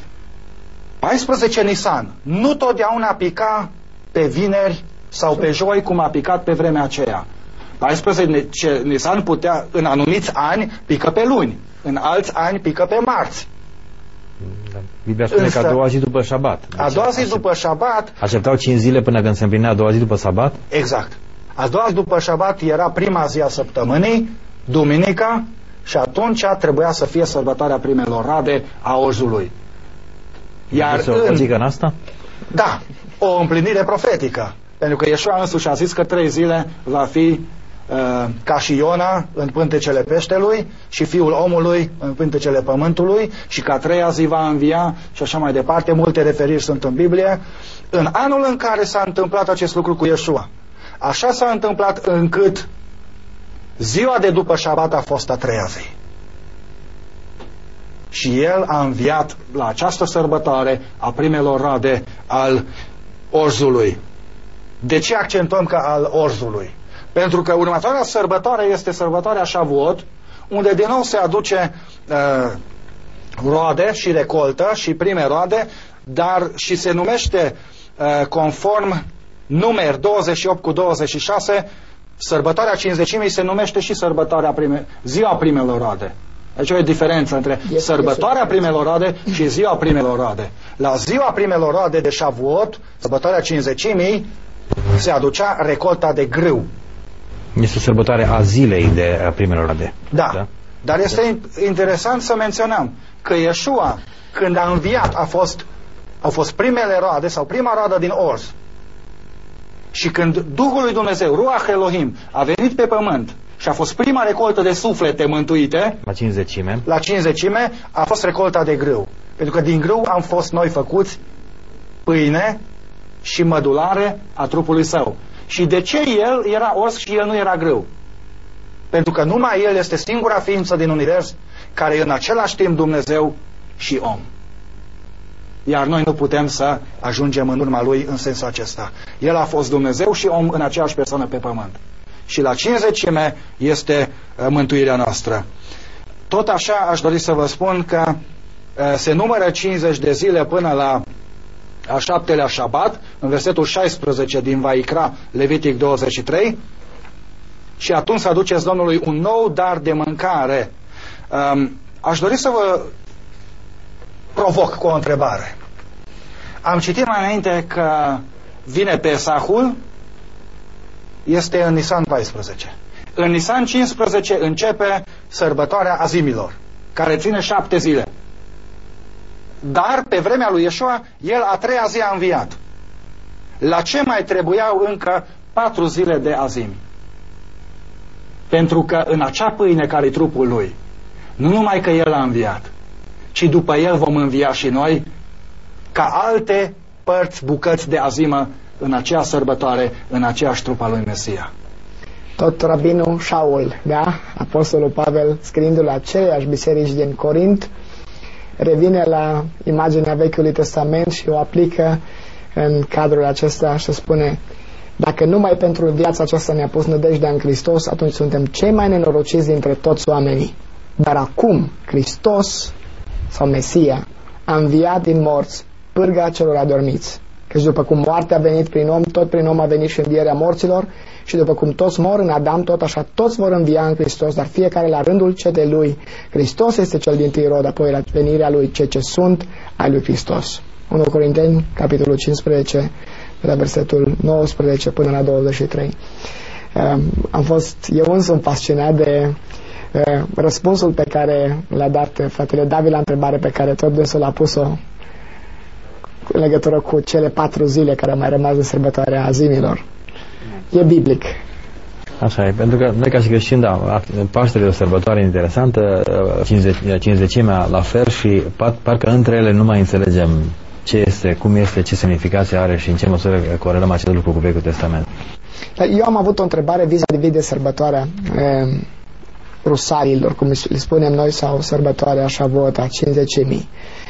14 Nisan. Nu totdeauna pica pe vineri sau pe joi cum a picat pe vremea aceea. 14 Nisan putea, în anumiți ani, pică pe luni. În alți ani pică pe marți. Biblia spune că a doua zi după șabat. A doua zi după șabat. Așteptau 5 zile până când se împlinea a doua zi după șabat? Exact. A doua zi după șabat era prima zi a săptămânii, duminica, și atunci trebuia să fie sărbătoarea primelor roade a orzului. Iar în asta? Da, o împlinire profetică. Pentru că Iesua însuși a zis că 3 zile va fi ca și Iona în pântecele peștelui și Fiul omului în pântecele pământului, și că a 3-a zi va învia și așa mai departe. Multe referiri sunt în Biblie. În anul în care s-a întâmplat acest lucru cu Iesua, așa s-a întâmplat încât ziua de după șabat a fost a 3-a zi. Și el a înviat la această sărbătoare a primelor roade al orzului. De ce accentuăm că al orzului? Pentru că următoarea sărbătoare este sărbătoarea Shavuot, unde din nou se aduce roade și recoltă și prime roade, dar și se numește conform Numeri 28 cu 26, sărbătoarea Cincizecimii se numește și sărbătoarea ziua primelor roade. Deci o diferență între sărbătoarea primelor roade și ziua primelor roade. La ziua primelor roade de Shavuot, sărbătoarea Cincizecimii, se aducea recolta de grâu. Este sărbătoarea a zilei de primelor roade. Da. Dar este interesant să menționăm că Iesua, când a înviat, au fost primele roade sau prima roadă din orz. Și când Duhul lui Dumnezeu, Ruach Elohim, a venit pe pământ și a fost prima recoltă de suflete mântuite, la Cincizecime, a fost recolta de grâu. Pentru că din grâu am fost noi făcuți pâine și mădulare a trupului său. Și de ce el era orz și el nu era grâu? Pentru că numai el este singura ființă din univers care e în același timp Dumnezeu și om. Iar noi nu putem să ajungem în urma lui în sensul acesta. El a fost Dumnezeu și om în aceeași persoană pe pământ. Și la Cincizecime este mântuirea noastră. Tot așa aș dori să vă spun că se numără 50 de zile până la a 7-lea șabat, în versetul 16 din Vaikra, Levitic 23, și atunci să aduceți Domnului un nou dar de mâncare. Aș dori să vă provoc cu o întrebare. Am citit mai înainte că vine Pesahul, este în Nisan 14. În Nisan 15 începe sărbătoarea azimilor, care ține 7 zile. Dar pe vremea lui Iesua, el a 3-a zi a înviat. La ce mai trebuiau încă 4 zile de azimi? Pentru că în acea pâine care-i trupul lui, nu numai că el a înviat, ci după el vom învia și noi ca alte părți, bucăți de azimă în aceea sărbătoare, în aceeași trup al lui Mesia. Tot rabinul Shaul, da? Apostolul Pavel, scriindu la aceleași biserici din Corint, revine la imaginea Vechiului Testament și o aplică în cadrul acesta și spune: dacă numai pentru viața aceasta ne-a pus nădejdea în Hristos, atunci suntem cei mai nenorociți dintre toți oamenii. Dar acum Hristos sau Mesia a înviat din morți, pârga celor adormiți. Căci după cum moartea a venit prin om, tot prin om a venit și învierea morților, și după cum toți mor în Adam, tot așa toți vor învia în Hristos, dar fiecare la rândul cetei lui. Hristos este cel dintâi rod, apoi la venirea lui cei ce sunt ai lui Hristos. 1 Corinteni, capitolul 15, de la versetul 19 până la 23. Am fost eu însumi fascinat de răspunsul pe care l-a dat fratele David la întrebare pe care tot dânsul a pus-o în legătură cu cele 4 zile care au mai rămas de sărbătoarea azimilor. E biblic. Așa e, pentru că noi ca și creștini, da, Paștele e o sărbătoare interesantă, Cincizecimea la fel, și parcă între ele nu mai înțelegem ce este, cum este, ce semnificație are și în ce măsură corelăm acest lucru cu Vechiul Testament. Eu am avut o întrebare vis-a-vis de sărbătoarea rusalilor, cum le spunem noi, sau sărbătoarea Shavuot a Cincizecimii.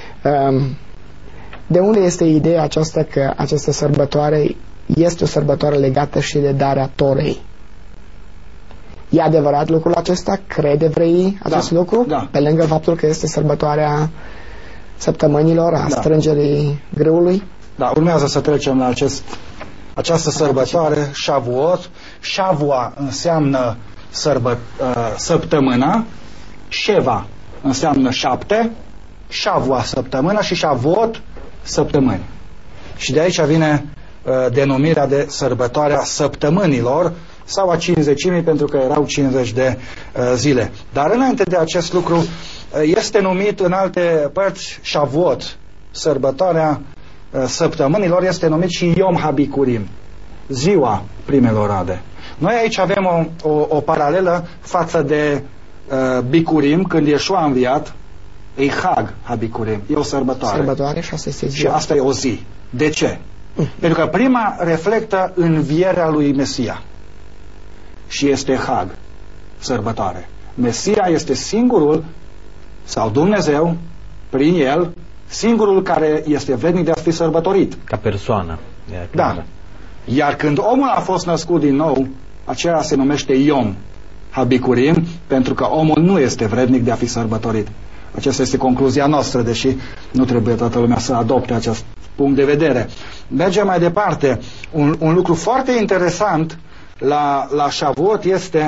De unde este ideea aceasta că această sărbătoare este o sărbătoare legată și de darea Torei? E adevărat lucrul acesta? Crede evreii acest lucru? Da. Pe lângă faptul că este sărbătoarea săptămânilor, a strângerii grâului? Da, urmează să trecem la această sărbătoare, Shavuot. Shavua înseamnă săptămâna, Sheva înseamnă 7, Shavua săptămâna și Shavuot săptămâni. Și de aici vine denumirea de sărbătoarea săptămânilor sau a Cincizecimii, pentru că erau 50 de zile. Dar înainte de acest lucru este numit în alte părți Shavuot, sărbătoarea săptămânilor, este numit și Yom HaBikurim, ziua primelor roade. Noi aici avem o paralelă față de Bikurim, când Iesua a înviat, e Hag HaBikurim, e o sărbătoare. Sărbătoare și asta este ziua. Și asta e o zi. De ce? Pentru că prima reflectă învierea lui Mesia și este Hag, sărbătoare. Mesia este singurul, sau Dumnezeu, prin el, singurul care este vrednic de a fi sărbătorit. Ca persoană. Da. Iar când omul a fost născut din nou, aceea se numește Yom HaBikurim, pentru că omul nu este vrednic de a fi sărbătorit. Aceasta este concluzia noastră, deși nu trebuie toată lumea să adopte acest punct de vedere. Mergem mai departe. Un lucru foarte interesant la Shavuot este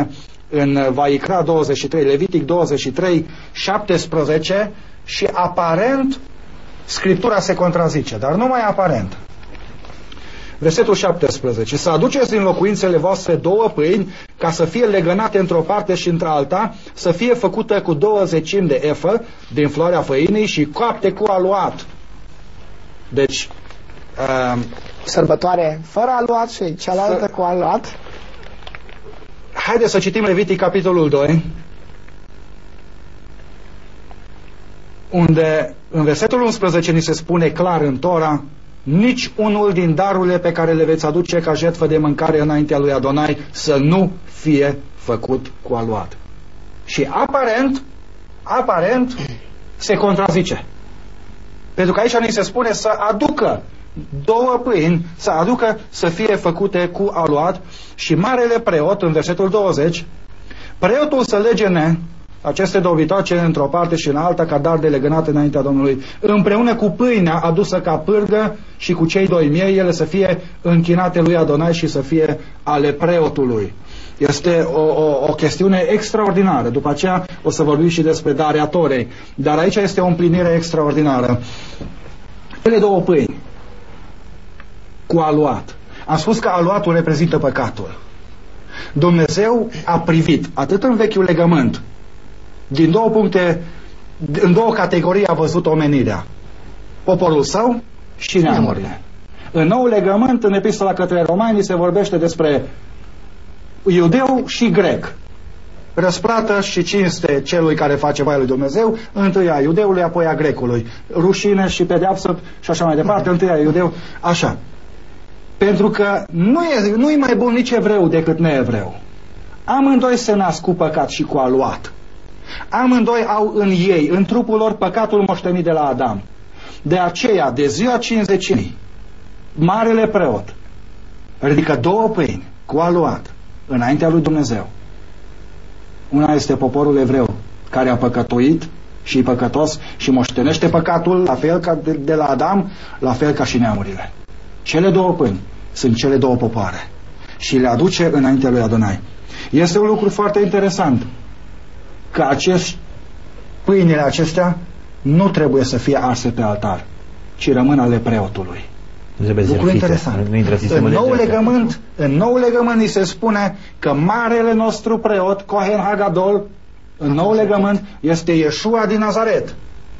în Vaikra 23, Levitic 23, 17 și aparent Scriptura se contrazice, dar numai aparent. Versetul 17. Să aduceți din locuințele voastre 2 pâini ca să fie legănate într-o parte și într-alta, să fie făcută cu 20 de efă din floarea făinii și coapte cu aluat. Deci sărbătoare fără aluat și cealaltă cu aluat. Haideți să citim Levitic capitolul 2, unde în versetul 11 ni se spune clar în Tora: nici unul din darurile pe care le veți aduce ca jertfă de mâncare înaintea lui Adonai să nu fie făcut cu aluat. Și aparent se contrazice. Pentru că aici ni se spune să aducă 2 pâini, să fie făcute cu aluat. Și marele preot, în versetul 20, preotul să legene aceste dobitoace într-o parte și în alta ca dar de legănat înaintea Domnului, împreună cu pâinea adusă ca pârgă și cu cei 2 miei, ele să fie închinate lui Adonai și să fie ale preotului. Este o chestiune extraordinară. După aceea o să vorbim și despre darea Torei, dar aici este o împlinire extraordinară. Cele 2 pâini cu aluat. Am spus că aluatul reprezintă păcatul. Dumnezeu a privit atât în Vechiul Legământ, din 2 puncte, în 2 categorii a văzut omenirea: poporul său și neamurile. În Nou Legământ, în Epistola către Romani, se vorbește despre iudeu și grec, răsplată și cinste celui care face voia lui Dumnezeu, întâi a iudeului, apoi a grecului, rușine și pedeapsă și așa mai departe, întâi a iudeu, așa. Pentru că nu e mai bun nici evreu decât neevreu. Amândoi se nasc cu păcat și cu aluat. Amândoi au în ei, în trupul lor, păcatul moștenit de la Adam. De aceea, de ziua Cincizecimii, marele preot ridică 2 pâini cu aluat înaintea lui Dumnezeu. Una este poporul evreu, care a păcătuit și e păcătos și moștenește păcatul, la fel ca de la Adam, la fel ca și neamurile. Cele 2 pâini sunt cele 2 popoare și le aduce înaintea lui Adonai. Este un lucru foarte interesant că pâinile acestea nu trebuie să fie arse pe altar, ci rămân ale preotului. Lucru interesant. În Nou Legământ ni se spune că marele nostru preot, Cohen Hagadol, în Nou Legământ, este Iesua din Nazaret.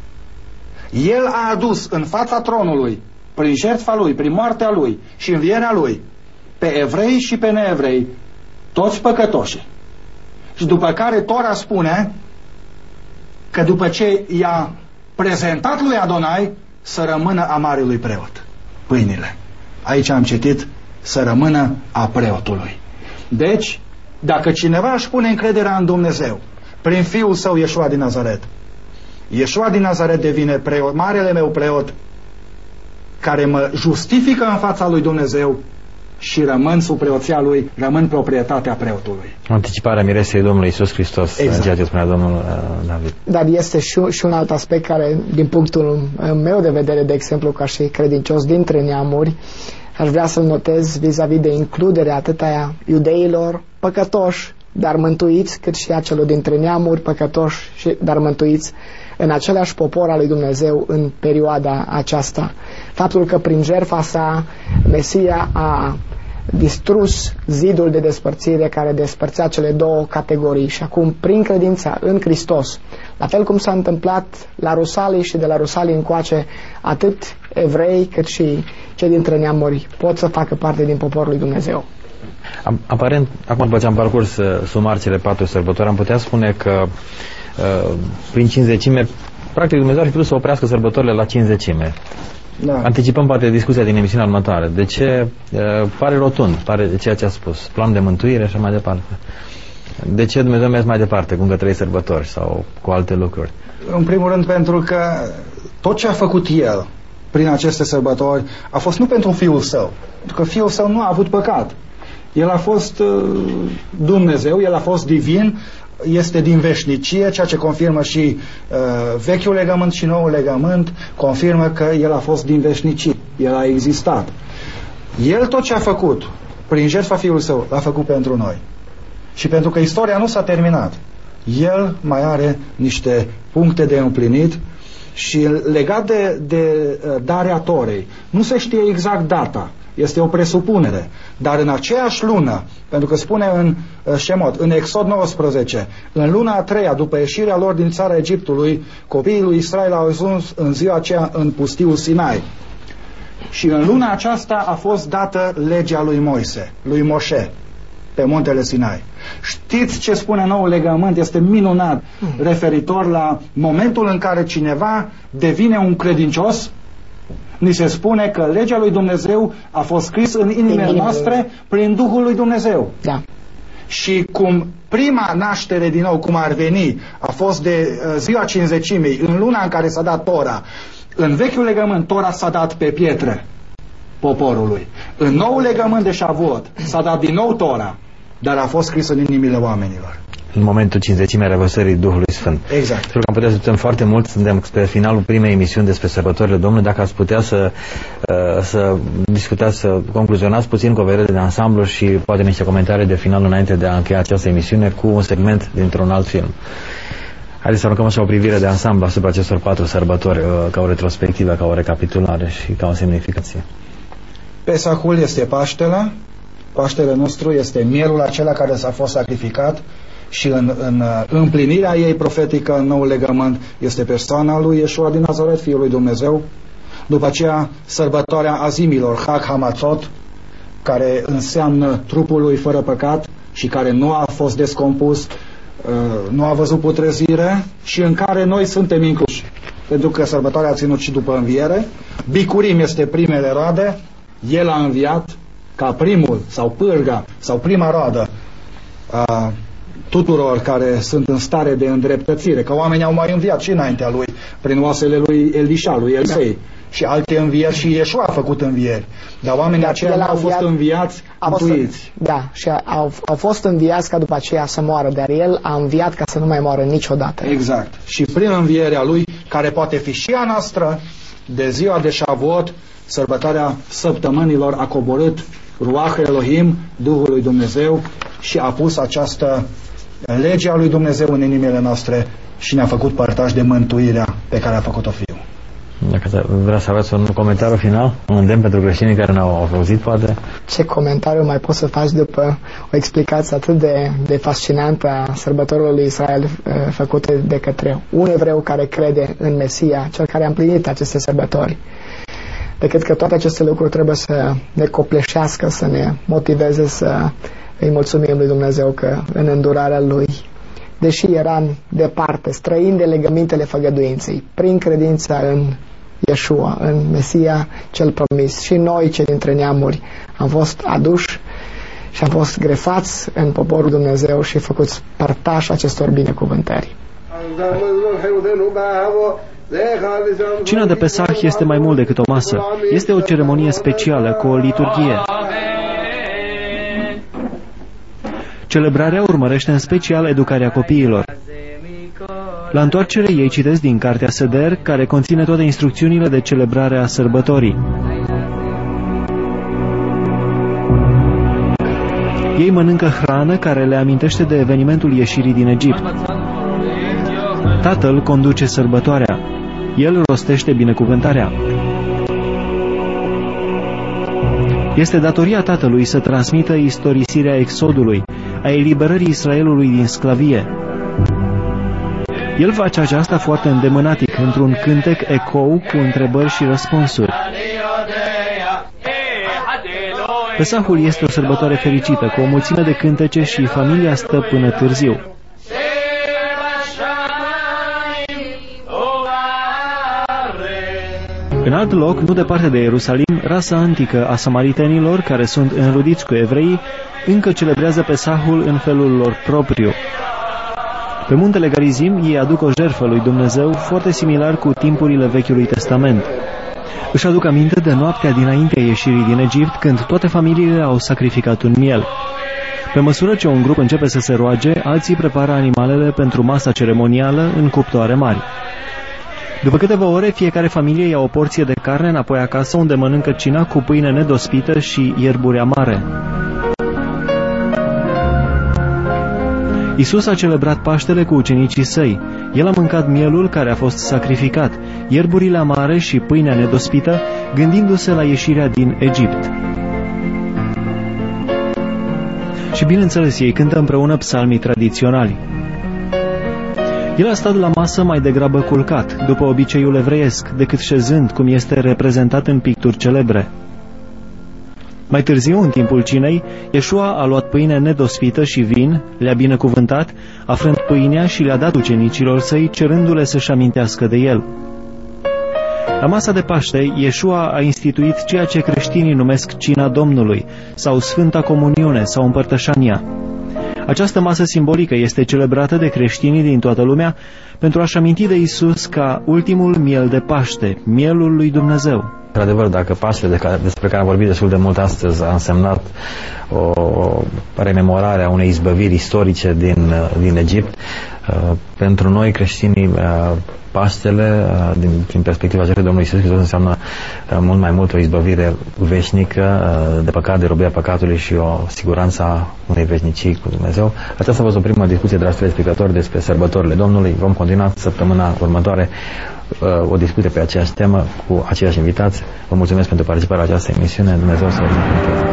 El a adus în fața tronului, prin jertfa lui, prin moartea lui și învierea lui, pe evrei și pe neevrei, toți păcătoși. Și după care Tora spune că după ce i-a prezentat lui Adonai, să rămână a marelui preot pâinile. Aici am citit să rămână a preotului. Deci, dacă cineva își pune încrederea în Dumnezeu prin Fiul Său Iesua din Nazaret, Iesua din Nazaret devine preot, marele meu preot, care mă justifică în fața lui Dumnezeu și rămân sub preoția lui, rămân proprietatea preotului. Anticiparea miresei Domnului Iisus Hristos, exact. Ceea ce spunea domnul David. Dar este și un alt aspect care, din punctul meu de vedere, de exemplu, ca și credincios dintre neamuri, aș vrea să-l notez vis-a-vis de includerea atât a iudeilor păcătoși, dar mântuiți, cât și a celor dintre neamuri păcătoși, dar mântuiți în același popor al lui Dumnezeu în perioada aceasta. Faptul că prin jertfa sa Mesia a distrus zidul de despărțire care despărțea cele 2 categorii și acum prin credința în Hristos, la fel cum s-a întâmplat la Rusalii și de la Rusalii încoace, atât evrei cât și cei dintre neamuri pot să facă parte din poporul lui Dumnezeu. Aparent, acum după ce am parcurs sumar cele 4 sărbători, am putea spune că prin cinzecime, practic Dumnezeu ar fi putut să oprească sărbătorile la cinzecime. Da. Anticipăm poate discuția din emisiunea următoare. De ce? Pare rotund, pare ceea ce a spus. Plan de mântuire și așa mai departe. De ce Dumnezeu merge mai departe cu încă 3 sărbători sau cu alte lucruri? În primul rând pentru că tot ce a făcut El prin aceste sărbători a fost nu pentru Fiul Său. Pentru că Fiul Său nu a avut păcat. El a fost Dumnezeu, El a fost divin, este din veșnicie, ceea ce confirmă și Vechiul Legământ și Noul Legământ, confirmă că El a fost din veșnicie, El a existat. El tot ce a făcut prin jertfa Fiului Său l-a făcut pentru noi. Și pentru că istoria nu s-a terminat, el mai are niște puncte de împlinit. Și legat de darea Torei, nu se știe exact data, este o presupunere, dar în aceeași lună, pentru că spune în Shemot, în Exod 19, în luna a treia, după ieșirea lor din țara Egiptului, copiii lui Israel au ajuns în ziua aceea în pustiul Sinai. Și în luna aceasta a fost dată legea lui Moise, lui Moșe, pe muntele Sinai. Știți ce spune noul legământ? Este minunat, referitor la momentul în care cineva devine un credincios. Ni se spune că legea lui Dumnezeu a fost scris în inimile noastre prin Duhul lui Dumnezeu. Da. Și cum prima naștere din nou, cum ar veni, a fost de ziua Cincizecimii, în luna în care s-a dat Tora. În vechiul legământ Tora s-a dat pe pietre poporului. În noul legământ de Shavuot s-a dat din nou Tora, dar a fost scris în inimile oamenilor. În momentul cinzecimii revărsării Duhului Sfânt. Exact. Pentru că am putea să discutăm foarte mult, suntem spre finalul primei emisiuni despre sărbătorile Domnului, dacă ați putea să discutați, să concluzionați puțin cu o vedere de ansamblu și poate niște comentarii de final înainte de a încheia această emisiune cu un segment dintr-un alt film. Haideți să aruncăm așa o privire de ansamblu asupra acestor 4 sărbători, ca o retrospectivă, ca o recapitulare și ca o semnificație. Pesahul este Paștele. Paștele nostru este mielul acela care s-a fost sacrificat și în împlinirea ei profetică în noul legământ este persoana lui Iesua din Nazaret, Fiul lui Dumnezeu. După aceea sărbătoarea azimilor, Hag Hamatzot, care înseamnă trupul lui fără păcat și care nu a fost descompus, nu a văzut putrezire și în care noi suntem incluși, pentru că sărbătoarea a ținut și după înviere. Bicurim este primele roade, el a înviat ca primul sau pârga sau prima roadă a tuturor care sunt în stare de îndreptățire, că oamenii au mai înviat și înaintea lui, prin oasele lui Elisha, lui Elisei, da. Și alte învieri, și Iesua a făcut învieri, dar oamenii aceia nu au fost înviați, mântuiți. Da, și au fost înviați ca după aceea să moară, dar el a înviat ca să nu mai moară niciodată. Exact. Și prin învierea lui, care poate fi și a noastră, de ziua de Shavuot, sărbătoarea săptămânilor, a coborât Ruach Elohim, Duhul lui Dumnezeu, și a pus această lege a lui Dumnezeu în inimile noastre și ne-a făcut părtași de mântuirea pe care a făcut-o Fiul. Dacă vreau să aveți un comentariu final, un îndemn pentru creștinii care n-au auzit, poate? Ce comentariu mai poți să faci după o explicație atât de fascinantă a sărbătorilor lui Israel făcute de către un evreu care crede în Mesia, cel care a împlinit aceste sărbători? Decât că toate aceste lucruri trebuie să ne copleșească, să ne motiveze să îi mulțumim lui Dumnezeu că în îndurarea lui, deși eram departe, străini de legămintele făgăduinței, prin credința în Iesua, în Mesia cel promis, și noi, cei dintre neamuri, am fost aduși și am fost grefați în poporul Dumnezeu și făcuți părtași acestor binecuvântări. Cina de Pesach este mai mult decât o masă. Este o ceremonie specială cu o liturghie. Celebrarea urmărește în special educarea copiilor. La întoarcere ei citesc din cartea Seder, care conține toate instrucțiunile de celebrare a sărbătorii. Ei mănâncă hrană care le amintește de evenimentul ieșirii din Egipt. Tatăl conduce sărbătoarea. El rostește binecuvântarea. Este datoria tatălui să transmită istorisirea exodului, a eliberării Israelului din sclavie. El face aceasta foarte îndemânatic, într-un cântec ecou cu întrebări și răspunsuri. Pesahul este o sărbătoare fericită, cu o mulțime de cântece și familia stă până târziu. În alt loc, nu departe de Ierusalim, rasa antică a samaritenilor, care sunt înrudiți cu evreii, încă celebrează Pesahul în felul lor propriu. Pe muntele Garizim ei aduc o jertfă lui Dumnezeu foarte similar cu timpurile Vechiului Testament. Își aduc aminte de noaptea dinaintea ieșirii din Egipt, când toate familiile au sacrificat un miel. Pe măsură ce un grup începe să se roage, alții prepară animalele pentru masa ceremonială în cuptoare mari. După câteva ore, fiecare familie ia o porție de carne înapoi acasă, unde mănâncă cina cu pâine nedospită și ierburi amare. Iisus a celebrat Paștele cu ucenicii săi. El a mâncat mielul care a fost sacrificat, ierburile amare și pâinea nedospită, gândindu-se la ieșirea din Egipt. Și bineînțeles, ei cântă împreună psalmii tradiționali. El a stat la masă mai degrabă culcat, după obiceiul evreiesc, decât șezând, cum este reprezentat în picturi celebre. Mai târziu, în timpul cinei, Iesua a luat pâine nedospită și vin, le-a binecuvântat, a frânt pâinea și le-a dat ucenicilor săi, cerându-le să-și amintească de el. La masa de Paște, Iesua a instituit ceea ce creștinii numesc Cina Domnului, sau Sfânta Comuniune, sau Împărtășania. Această masă simbolică este celebrată de creștinii din toată lumea pentru a-și aminti de Iisus ca ultimul miel de Paște, mielul lui Dumnezeu. Într-adevăr, dacă Paștele despre care am vorbit destul de mult astăzi a însemnat o rememorare a unei izbăviri istorice din Egipt, pentru noi creștinii Paștele, din perspectiva aceea Domnului Iisus Hristos, înseamnă mult mai mult o izbăvire veșnică de păcat, de robia păcatului și o siguranță a unei veșnicii cu Dumnezeu. Aceasta a fost o primă discuție, dragi telespectatori, despre sărbătorile Domnului. Vom continua săptămâna următoare o discuție pe aceeași temă cu aceiași invitați. Vă mulțumesc pentru participarea la această emisiune. Dumnezeu să vă binecuvânteze.